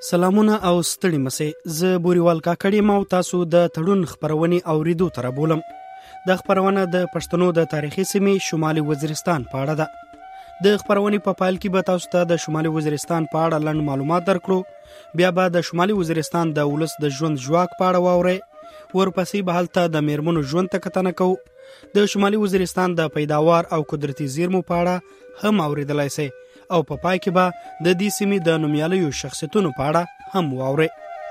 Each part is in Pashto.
سلامونه او ستړي مسئ. زه بوريوال کاکړی ما تاسو د تړون خبرونې اوریدو تر بولم. د خبرونه د پښتنو د تاریخي سیمې شمالي وزیرستان په اړه ده. د خبرونې په پایل کې به تاسو ته د شمالي وزیرستان په اړه لنډ معلومات درکړو. بیا به د شمالي وزیرستان د ولس د ژوند ژواک په اړه واورئ. ورپسې به هلته د میرمنو ژوند ته کتنه کوو. د شمالي وزیرستان د پیداوار او قدرتي زیرمو په اړه هم اوریدلای شئ. او په پای کې به د دې سیمې د نومیالیو شخصیتونو په اړه هم واورئ.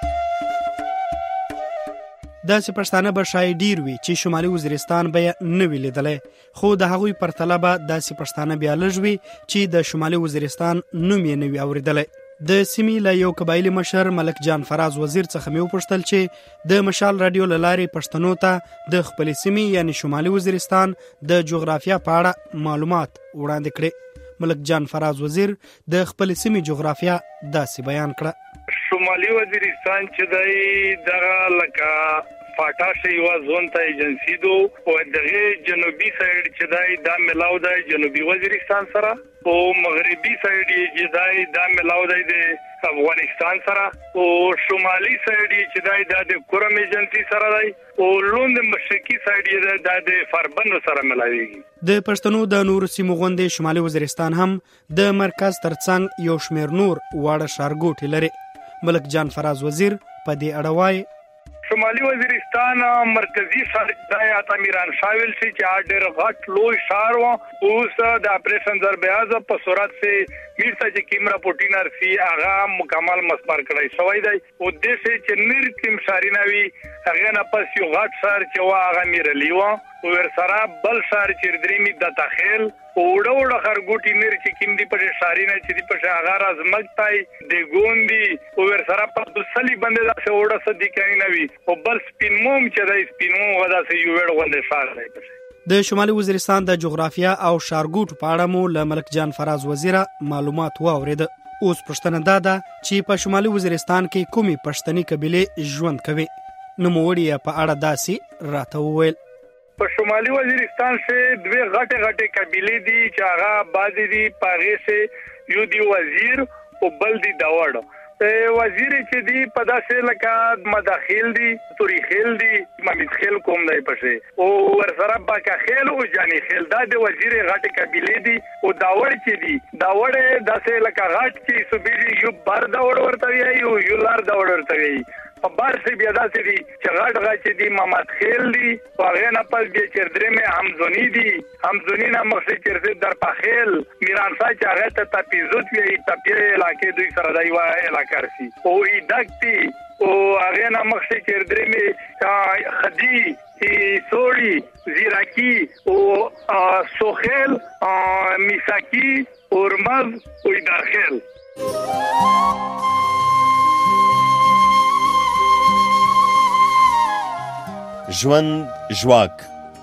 داسې پښتانه به شاید ډیر وي چې شمالي وزیرستان به یې نه وي لیدلی، خو د هغوی پرتله به داسې پښتانه بیا لږ وي چې د شمالي وزیرستان نوم یې نه وي اورېدلی. د سیمې له یو قبایلي مشر ملک جان فراز وزیر څخه مې وپوښتل چې د مشال رادیو له لارې پښتنو ته د خپلې سیمې یعنی شمالي وزیرستان د جغرافیا په اړه معلومات وړاندې کړي. ملک جان فراز وزیر د خپل سیمې جغرافیا داسې بیان کړه. شمالي وزیرستان چې دی دغه لکه فاټا یو زون ته ایجنسی دو او دغه جنوبي سایډ چې دی دا ملاو دی جنوبي وزیرستان سره او مغربي سایډ چې دی دا ملاو دی د افغانستان سره او شمالي سایډ چې دی دا د کورم ایجنسی سره دی او لوند مشرقي سایډ دا د فربند سره ملاويږي. د پښتنو د نور سیمو غونډې شمالي وزیرستان هم د مرکز ترڅنګ یو شمیر نور واړه ښارګوټي لري. ملک جان فراز وزیر په دې اړه وایي شمالي وزیرستان مرکزی ښار د امیران شاویل سي چې ډېر غټ لوی ښار و اوس د اپریشن ضربیاز په صورت سي میرته چې کیمرا پوټینر سی هغه مکمل مسمار کړی شوی دی او د دې چې نیر تیم شاریناوي هغه نه پس یو غټ ښار چې وا هغه میرلی و او ورسره بل ښار چې درېمی د تخیل وړو خرګوټی نیر چې کیم دی په شارینه چې دی په هغه رازمکتای د ګوندی او ورسره په دسلی باندې دا وړه صدی کوي نوي او بل سپینموم چې د سپینموم ودا سي یو وړ غونډه ښار دی. د شمالي وزیرستان د جغرافیا او ښارګوټ په اړه مو له ملک جان فراز وزیر معلومات واورید. اوس پښتنه دا ده چې په شمالي وزیرستان کې کومي پښتني قبیله ژوند کوي. نو موړي په اړه داسي راته وویل. په شمالي وزیرستان کې دوه غټه قبیله دي چې هغه بعضی دي پاغه سه یو دی وزیر او بل دی داوړ. وزیر چې دی په داسې لکه مداخل دی توري خیل دی مامید خیل کوم دی پښه او ورسره باکا خیل او جانی خیل دا د وزیر غټه قبیله دی او داوړ چې دی داوړ داسې لکه غټ چې صوبې یو بار داوړ ورته وي یو لار داوړ ورته وي په بار سي بیا داسې دي چې غټ چې دی محمد خیل دی هغه نه پس به چردري مې همزونی دی همزونی نه مخې چرته در پخیل میران سای چې هغه ته تپیزوت وی تپیر علاقې دوی سره دی وای علاقې سي او ایدکتی او هغه نه مخې چردري مې خدي سوړی زیراکی او سوخیل میساکی اورمز او داخل. ژوند ژواک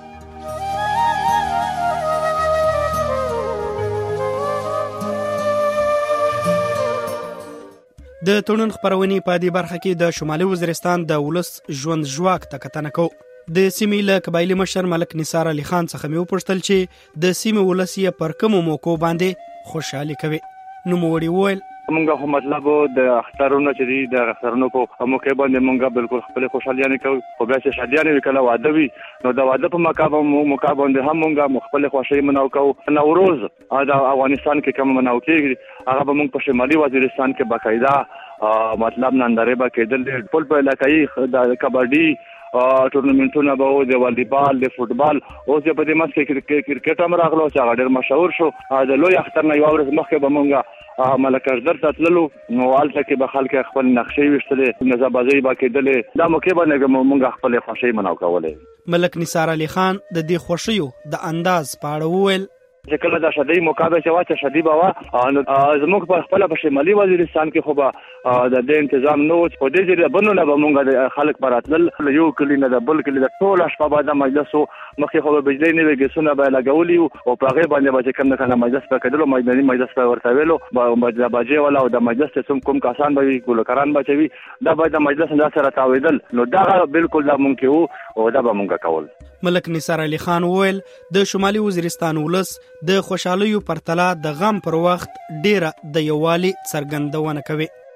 د تړون خبرونې په دې برخه کې د شمالي وزیرستان د ولس ژوند ژواک ته کتنه کوو. د سیمې له قبایلي مشر ملک نثار علي خان څخه مې وپوښتل چې د سیمې ولس یې پر کومو موقعو باندې خوشحالي کوي. نو موړي وویل مونږه خو مطلب د اخترونو چې دي د اخترونو په موقع باندې مونږه بالکل خپل خوشحالي کوو. خو بیا چې شادیانه وکړه واده وي نو د واده په موقع باندې هم مونږه خپل خوشحالي مناو کوو. نوروز د افغانستان کې کوم مناو کیږي هغه به مونږ په شمالي وزیرستان کې باقاعده مطلب ننداره به کېدل ټول په علاقې د کبډي ټورنمنټونه به د والیبال د فوتبال او چې په دې مس کې کرکټ هم راغلو چې هغه ډېر مشهور شو. د لوی اختر نه یو ورځ مخکې به مونږه ملکزدر ته تللو نو هلته کې به خلک خپل نقشې ویشتلې نظابازۍ به کېدلې دا موقع باندې مونږ خپل خوښۍ مناو کولې. ملک نثار علي خان د دې خوښیو د انداز په اړه وویل چې کله د شادۍ موقع به چې واچه شادي به وه زموږ په خپله په شمالي وزیرستان کې خو به د دې تنظام نه و. په دې ځای بنو نه به مونږ خلک به راتلل یو کلي نه د بل کلي د ټوله شپه به د مجلس و مخکې خو به بجلۍ نوې ګیسونه به یې لګولي وو او په هغې باندې به چې کوم نه کله مجلس به کېدلو مجلسي مجلس به ورته ویلو د باجې والا او د مجلس چې کوم کسان به وي ګلوکران به چې وي دا به د مجلس نه سره تاوېدل نو دغه بالکل دا ممکن وو او دا به مونږ کول. ملک نثار علي خان وویل د شمالي وزیرستان ولس د خوشحالیو پرتله د غم پر وخت ډیره د یووالي څرګندونه کوي.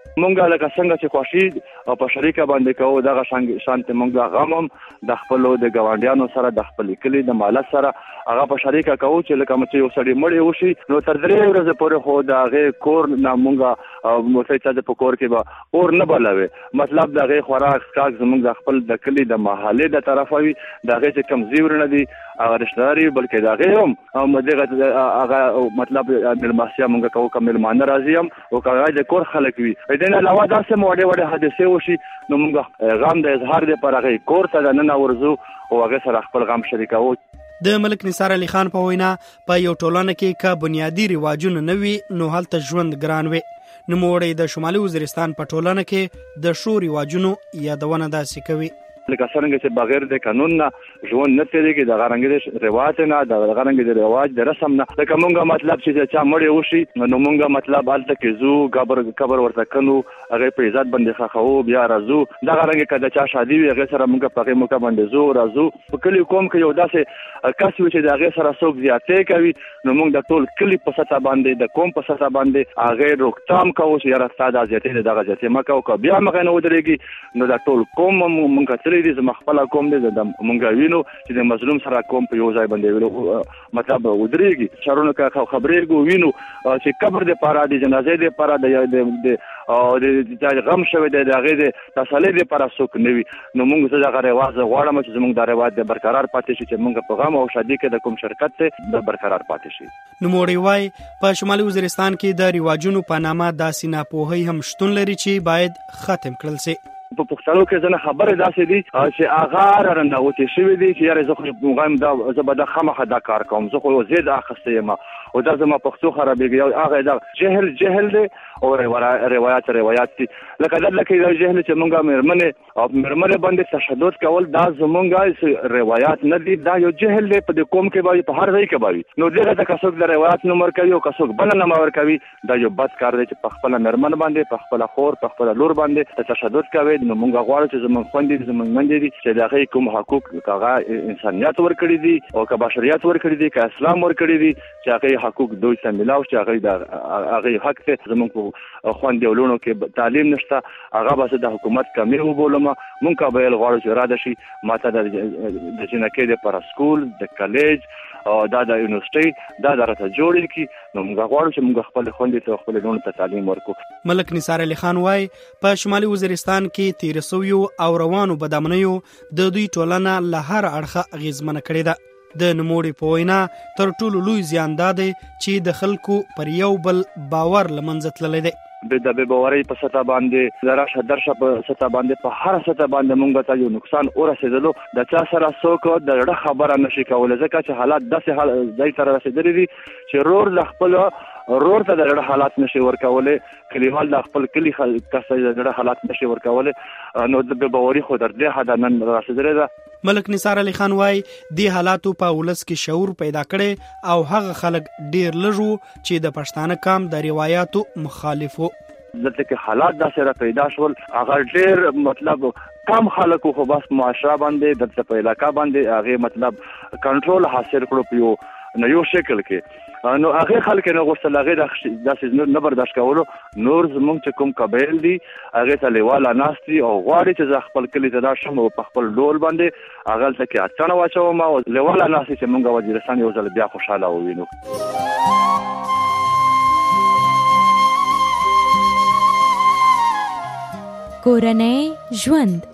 مونږه لکه څنګه چې خوشي په شریکه باندې کوو دغه شانت مونږه غمم د خپل د ګاونډیانو سره د خپل کلی د مالک سره هغه په شریکه کوو چې لکه مچ یو سړی مړی وشي نو تر 3 ورځې پورې خو دغه کور نه مونږه موټی چې په کور کې به اور نه بلوي مطلب دغه خوراک اسکاک زمونږ د خپل د کلی د محله د طرفه وي دغه چې کم زیور نه دي هغه رشتہداري بلکې دغه هم مدغه هغه مطلب ملماسیا مونږ کوو کوم ملمان راځي هم او هغه د کور خلک وي دین علاوه داسې وړه حادثه وشي نو مونږ غم د اظهار د پر هغه کور ته نه ورزو او هغه سره خپل غم شریکو د ملک نثار علي خان په وینا په یو ټولنه کې کا بنیادی رواجونه نه وي نو هلته ژوند ګران وي نوموړی د شمالي وزیرستان په ټولنه کې د شو رواجونو یادونه داسې کوي لکه څنګه چې بغیر د قانون نه ژوند نه تیریږي د غرنګ د رواج نه د غرنګ د رواج د رسم نه لکه مونږه مطلب چې چا مړی وشي نو مونږه مطلب الته کې زو قبر ورته کنو هغه په عزت باندې خخو بیا راځو د غرنګ کده چا شادي وي هغه سره مونږه په موقع باندې زو راځو په کلی کوم کې یو داسې کس وي چې هغه سره څوک زیاتې کوي نو مونږ د ټول کلی په سطح باندې د کوم په سطح باندې هغه روکتام کوو چې یاره ستاسو زیاتې دغه زیاتې مکو کو بیا مغه نه ودرېږي نو د ټول کوم مونږه دي زما خپل کوم دي د مونږ وینو چې د مظلوم سره کوم په یو ځای باندې ویلو مطلب ودرېږي شارونه کا خبرې وینو چې قبر د پاره د جنازې د پاره د غم شوی د هغه د تسلی د پاره څوک نوي نو مونږ څه دغه رواج غواړم چې زموږ د رواج د برقرار پاتې شي چې مونږ په غم او شادي کې د کوم شرکت ته د برقرار پاتې شي نو موړی وای په شمالي وزیرستان کې د رواجونو په نامه داسې ناپوهي هم شتون لري چې باید ختم کړل شي په پښتنو کې ځنه خبره داسې دي چې اغه رنګوتې شوی دي چې یاره زه خو مغایم دا زبده خامخه دا کار کوم زه خو زید اخسته یم او دا زما پښتو خرابېږي او هغه دا جهل دی او روایت دي لکه دا لکه دا جهل چې مونږه مرمنه باندې تشدد کول دا زمونږه روایت نه دي دا یو جهل دی په کوم کې به په هر ځای کې به نو دغه د کسوک د روایت نمبر کوي او کسوک بل نه مور کوي دا یو بد کار دی چې په خپل مرمن باندې په خپل خور په خپل لور باندې تشدد کوي نو مونږ غواړو چې زمونږ خوندې زمونږ منځ دي چې دغه کوم حقوق هغه انسانيت ورکړي دي او که بشریت ورکړي دي که اسلام ورکړي دي چې هغه حقوق دوی ته ملاو چې هغه حق ته زمونږ خوندې ولونو کې تعلیم نشته هغه به د حکومت کمی وبولم مونږ کابل غواړو چې را دشي ماته د جنکې د پر سکول د کالج او دا د یونیورسيټي دا درته جوړی کی نو موږ غواړو چې موږ خپل خوندې ته خپل ډون ته تعلیم ورکړو ملک نثار علي خان وای په شمالي وزیرستان کې 1300 او روانو بدامنیو د دوی ټولنه له هر اړخه اغیزمنه کړې ده د نموړي په وینا تر ټولو لوی زیان ده چې د خلکو پر یو بل باور لمنځه تللی دی د باوري په سطح باندې درشه په سطح باندې په هر سطح باندې مونږ ته یو نقصان ورسېدلو د چا سره څوک د خبره نشي کولای ځکه چې حالات داسې ځای ته رسېدلي دي چې رور د خپل رور ته د حالات نشي ورکولای کلیوال د خپل کلی کسه د حالات نشي ورکولای نو د باوري خو در دې حد نن رسېدلي ده ملک نثار علي خان وای د حالاتو په ولس کې شعور پیدا کړي او هغه خلک ډیر لږو چې د پښتانه کام د روایتو مخالفو دلته کې حالات داسې پیدا شول هغه ډیر مطلب کم خلکو خو بس معاشره باندې دلته په علاقہ باندې هغه مطلب کنټرول حاصل کړو پیو نو یو شکل کې نو هغه خلک نه غوښتل هغه داسې نه برداشت کولو نور زمونږ چې کوم قبایل دي هغه ته لیواله ناستي او غواړي چې خپل کلی ته راشم او په خپل ډول باندې هغه ته کې اټنه واچوم او لیواله ناستي چې مونږ وزیرستان یو ځل بیا خوشاله ووینو کورنۍ ژوند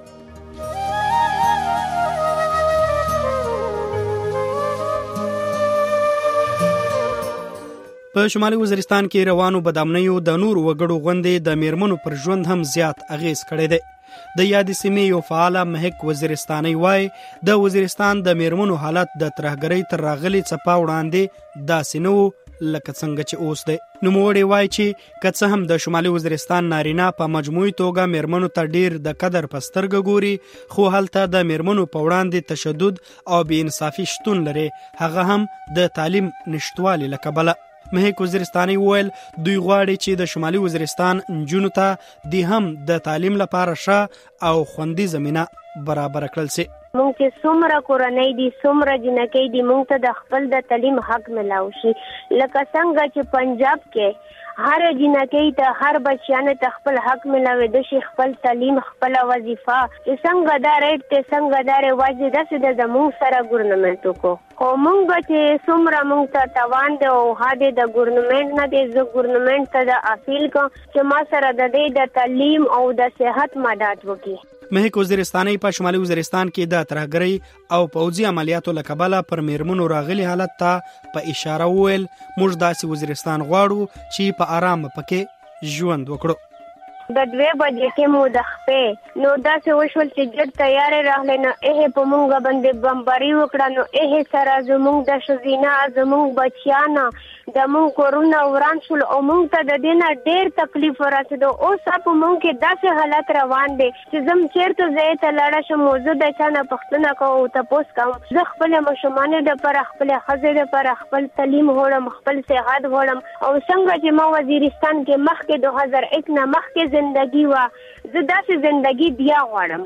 په شمالي وزیرستان کې روانو بدامنیو د نور وګړو غوندې د میرمنو پر ژوند هم زیات اغیز کړی دی د یادې سیمې یو فعاله مهک وزیرستاني وای د وزیرستان د میرمنو حالت د ترهګرۍ تر راغلي څپا وړاندې داسې نه لکه څنګه چې اوس دی نوموړی وای چې که څه هم د شمالي وزیرستان نارینه په مجموعي توګه میرمنو ته ډیر د قدر په سترګه ګوري خو هلته د میرمنو په وړاندې تشدد او بې انصافي شتون لري هغه هم د تعلیم نشټوالي له کبله مهک وزیرستاني وویل دوی غواړي چې د شمالي وزیرستان نجونو ته د هم د تعلیم لپاره ښه او خوندي زمینه برابر کړل شي مونږ چې څومره کورنۍ دي څومره جنکۍ دي مونږ ته د خپل د تعلیم حق ملاو شي. لکه څنګه چې پنجاب کې هر جنکۍ ته هر بچیانه ته خپل حق ملاوي د شي خپل تعلیم خپل وظیفه چې څنګه دا ریټ ته څنګه دا رواج داسې د زموږ سره ګورنمنت کو خو مونږ چې څومره مونږ ته توان دی او هاده د ګورنمنت نه دی زه ګورنمنت ته د اپیل کوم چې ما سره د دې د تعلیم او د صحت مدد وکړي. مهک وزیرستاني په شمالي وزیرستان کې د ترهګرۍ او پوځي عملیاتو لکبله پر میرمنو راغلي حالت ته په اشاره وویل موږ داسې وزیرستان غواړو چې په آرام پکې ژوند وکړو. د 2 بجې کې مو د خپې نو داسې وشول چې جګ تیار راغلی نو په مونږ باندې بمباري وکړه نو سره زمونږ د شزینه زمونږ بچیانه د مونږ کورونه وران شول او مونږ ته د دې نه ډېر تکلیف ورسېدو. اوس په مونږ کې داسې حالت روان دی چې زم چېرته ځای ته لاړه شم زه د چا نه پوښتنه کوم او تپوس کوم. زه خپلې ماشومانو دپاره خپلې ښځې دپاره خپل تعلیم غواړم خپل صحت غواړم او څنګه چې ما وزیرستان کې مخکې 2001 نه مخکې زندگی وا زه داسې زندگی بیا غواړم.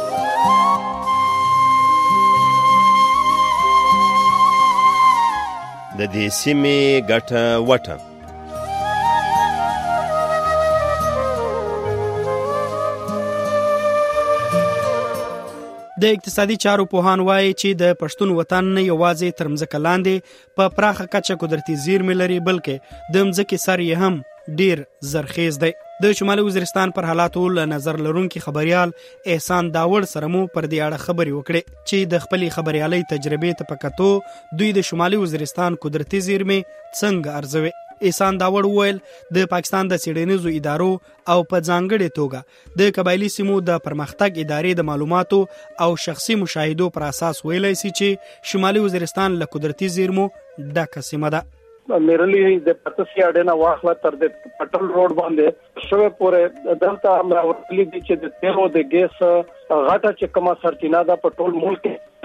د دې سیمې ګټه وټه. د اقتصادي چارو پوهان وایي چې د پښتون وطن نه یوازې تر مځکه لاندې په پراخه کچه قدرتي زیرمې لري بلکې د مځکې سر یې هم ډیر زرخیز دی. د شمالي وزیرستان پر حالاتو له نظر لرونکي خبريال احسان داوړ سره مو پر دې اړه خبري وکړي چې د خپلې خبريالۍ تجربې ته پکاتو دوی د شمالي وزیرستان قدرتي زیرمې څنګه ارزوي. احسان داوړ وویل د پاکستان د څېړنیزو ادارو او په ځانګړې توګه د قبایلی سیمو د پرمختګ ادارې د معلوماتو او شخصي مشاهدو پر اساس ویلای شي چې شمالي وزیرستان له قدرتي زیرمو ډکه سیمه ده. میرلی د پتسیا ډنه واخله تر د پټل روډ باندې شوه پورې دلته امر ورتلی دي چې د تیلو د ګیس غټه چې کومه سرچینه ده په ټول ملک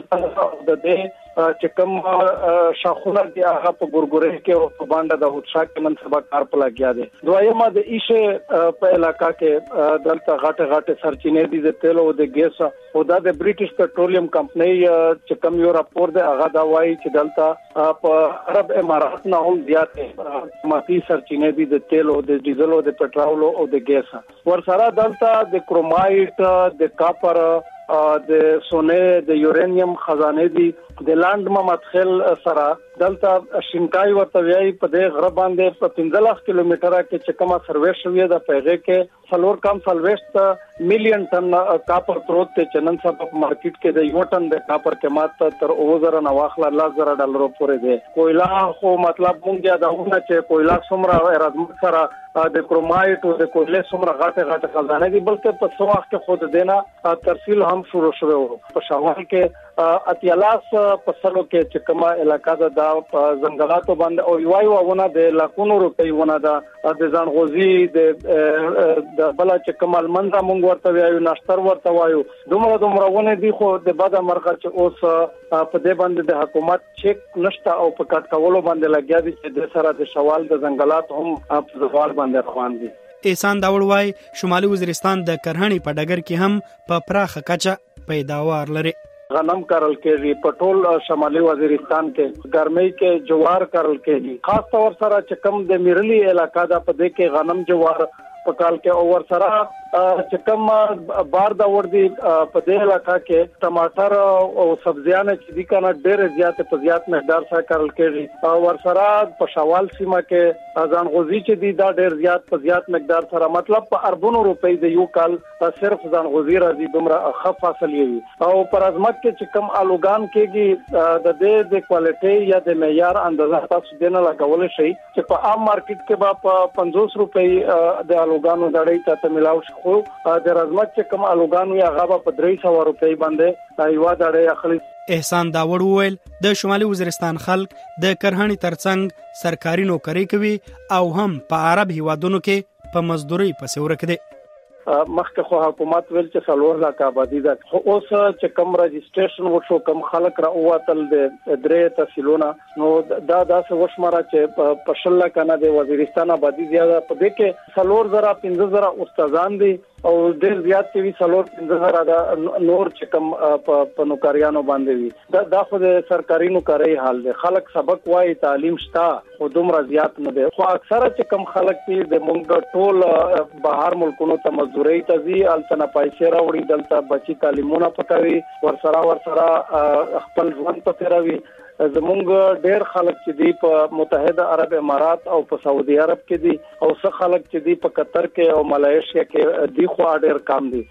د دې چې کوم شاخونه دي هغه په ګورګورې کې او په باندې د هوتشا کې منصبه کار په لګیا دي. دویمه د ایشه په علاقہ کې دلته غټه سرچینې دي د تیلو د ګیس او د برټیش پټرولیم کمپنۍ چې کوم یو راپور دی هغه دا وایي چې دلته په عرب امارات نه هم زیاتې ماتی سرچینې دي د تیلو د ډیزل او د پټرول او د ګیس. ورسره دلته د کرومایټ د کاپر د سونه د یورانیم خزانه دي د لاند مدخل سره دلته شینکای ورته وی په دې غره باندې په 15 کیلومتره کې چې کومه سرویس شوې ده پیغه کې څلور کم سلويست میلیون ټن کاپر پروت ته چنن سبب مارکیټ کې د یو ټن د کاپر قیمت تر 2000 نه واخله $10,000 پورې ده. کویلا خو مطلب مونږه دا ونه چې کویلا څومره رزم سره د کرومایټ او د کویلې څومره غټه خزانه دي بلکې په څو وخت کې خود دینا ترسیل هم شروع شوه په شوال کې اتیالاس په سلو کې چې کومه علاقہ ده په ځنګلاتو باندې او یو ونه د لکونو روپۍ ونه ده د ځانغوزي د بل چې کمال منځه مونږ ورته وایو ناشتر ورته وایو دومره ونه دي خو د بعد مرخه چې اوس په دې باندې د حکومت چیک نشته او په کټ کولو باندې لګیا دي چې د سره د شوال د ځنګلات هم په زوال باندې روان دي. احسان داوړ وای شمالي وزیرستان د کرهڼې په ډګر کې هم په پراخه کچه پیداوار لري. غنم کرل کېږي په ټول شمالي وزیرستان کې ګرمۍ کې جوار کرل کېږي خاص طور سره چې کم د میرلی علاقہ دا په دې کې غنم جوار په کال کې او ور سره چې کم بار دا ور دي په دې علاقہ کې ټماټر او سبزیان چې دي کنه ډېر زیات په زیات مقدار سره کرل کېږي او ور سره په شوال سیمه کې ځانغوزي چې دي دا ډېر زیات په زیات مقدار سره مطلب په اربونو روپۍ د یو کال صرف ځانغوزي راځي دومره خف حاصل وي او پر ازمت کې چې کم الوګان کېږي د دې د کوالټي یا د معیار اندازه تاسو دینه لګول شي چې په عام مارکیټ کې با په 50 روپۍ د الوګانو دړې ته ملاو شي خو د رزمت چې کوم الوګانو یا غابه په 300 روپۍ باندې یو دړې اخلي. احسان داوړ وویل د شمالي وزیرستان خلک د کرهڼې ترڅنګ سرکاري نوکری کوي او هم په عرب هیوادونو کې په مزدوري پسې ورک دي. مخکې خو حکومت ویل چې 4 لک آبادی ده خو اوس چې کم رجسټریشن وشو کم خلک را اوتل د درې تحصیلونه نو دا داسې وشمره چې په 10 لک نه د وزیرستان آبادی زیاده په دې کې 4,000 15,000 استادان دي او ډېر زیات چې وی 3-5000 دا نور چې کم په نوکریانو باندې وي دا خو د سرکاري نوکری حال دی. خلک سبق وایي تعلیم شته خو دومره زیات نه دی. خو اکثره چې کم خلک دي د مونږ ټول بهر ملکونو ته مزدوري ته ځي، الته پیسې راوړي، دلته بچي تعلیمونه پکوي، ورسره خپل ژوند په تیروي. زمونږ ډېر خلک چې دي په متحده عرب امارات او په سعودي عرب کې دي، او څه خلک چې دي په قطر کې او ملایشیا کې دي، خو ډېر کم دي.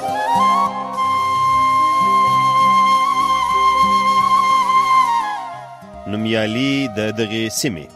نومیالي د دغه سیمې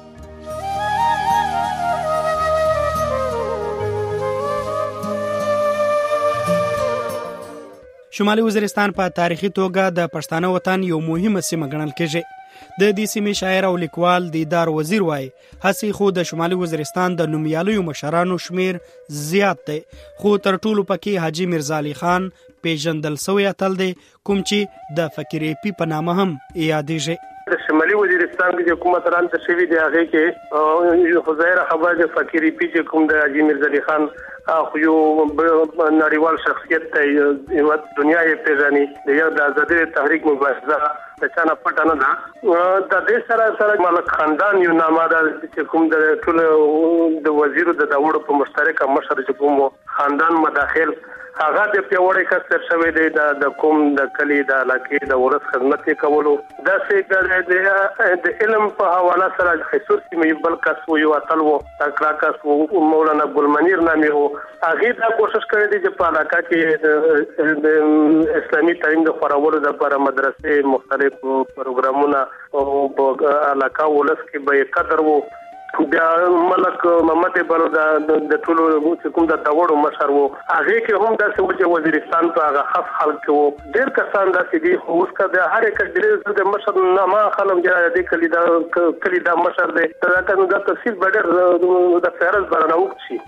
شمالي وزیرستان په تاریخي توګه د پښتانه وطن یو مهمه سیمه ګڼل کېږي. د دې سیمې شاعر او لیکوال دیدار وزیر وایي هڅې خو د شمالي وزیرستان د نومیالیو مشرانو شمیر زیات دی، خو تر ټولو پکې حاجي مرزا علي خان پیژندل سوی اتل دی، کوم چې د فقیر پی په نامه هم یادېږي. د شمالي وزیرستان کې حکومت رانته شوی دی، هغه کې خزایره خبره د فقیر پی چې کوم د حاجي مرزا علي خان خو یو نړیوال شخصیت دی، یو دنیا یې پیژني، د آزادۍ تحریک مبارزه د چانه پټه نه ده. د دې سره ملک خاندان یو نامه ده چې کوم د ټول د وزیر د داوړ په مشترکه مشر چې کوم خاندان مداخل هغه د پیوړې کثر شوی دی، د کوم د کلی د علاقې د ورس خدمت کولو دا څه د علم په حواله سره خصوصي مې بل کس یو اتل وو تکړه کس وو مولانا ګلمنیر نامي وو. هغه دا کوشش کړی دی چې په علاقه کې د اسلامي تعلیم د خورولو لپاره مدرسې مختلف پروګرامونه او په علاقه ولس کې به قدر وو. بیا ملک محمد بلو د ټولو چې کوم د داوړو مشر وو، هغه کې هم داسې و چې وزیرستان په هغه خاص حال کې وو. ډېر کسان داسې دي خو اوس که د هر یک د مشر نامه خلم چې د کلی دا مشر دی دا تفصیل به ډېر د فهرست برانه وکړي شي.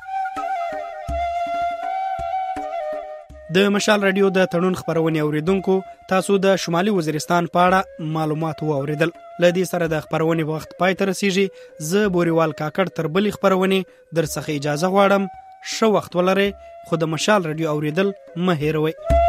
د مشال رادیو د تړون خبرونې اوریدونکو تاسو د شمالي وزیرستان په اړه معلومات واوریدل. لدې سره د خبرونې وخت پای ته رسیږي. زه بوریوال کاکړ تر بلې خبرونې در څخه اجازه غواړم. ښه وخت ولرئ، خو د مشال رادیو اوریدل مه هېروئ.